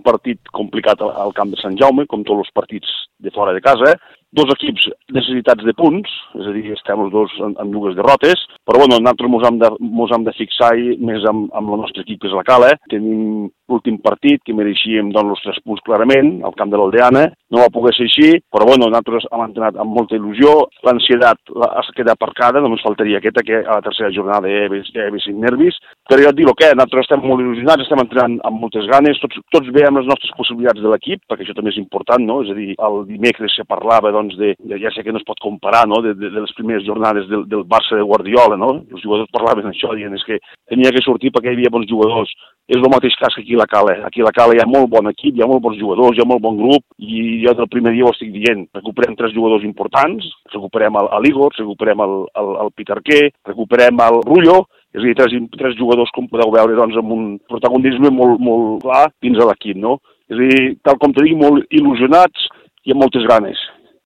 partit complicat al camp de Sant Jaume, com tots els partits de fora de casa, dos equips necessitats de punts, és a dir, estem els dos amb dues derrotes, però bueno, nosaltres mos hem de fixar més amb el nostre equip, que és la Cala. Tenim l'últim partit, que mereixíem doncs, els 3 punts clarament, al camp de l'Aldeana, no va poder ser així, però bueno, nosaltres hem entrenat amb molta il·lusió, l'ansietat ha quedat aparcada, només faltaria aquesta, que a la tercera jornada hi havia 5 nervis, però jo et dic el que, nosaltres estem molt il·lusionats, estem entrenant amb moltes ganes, tots veiem les nostres possibilitats de l'equip, perquè això també és important, no? És a dir, el dimecres se parlava, doncs, ja sé que no es pot comparar, no?, de les primeres jornades del Barça de Guardiola, no? Els jugadors parlaven això, dient que tenia que sortir perquè hi havia bons jugadors. És el mateix cas que aquí a la Cala. Aquí a la Cala hi ha molt bon equip, hi ha molt bons jugadors, hi ha molt bon grup, i jo del primer dia ho estic dient. Recuperem 3 jugadors importants, recuperem l'Igor, recuperem el Pitarquer, recuperem el Rullo, és a dir, 3 jugadors, com podeu veure, doncs, amb un protagonisme molt, molt clar dins de l'equip, no? És a dir, tal com te dic, molt il·lusionats i amb moltes ganes.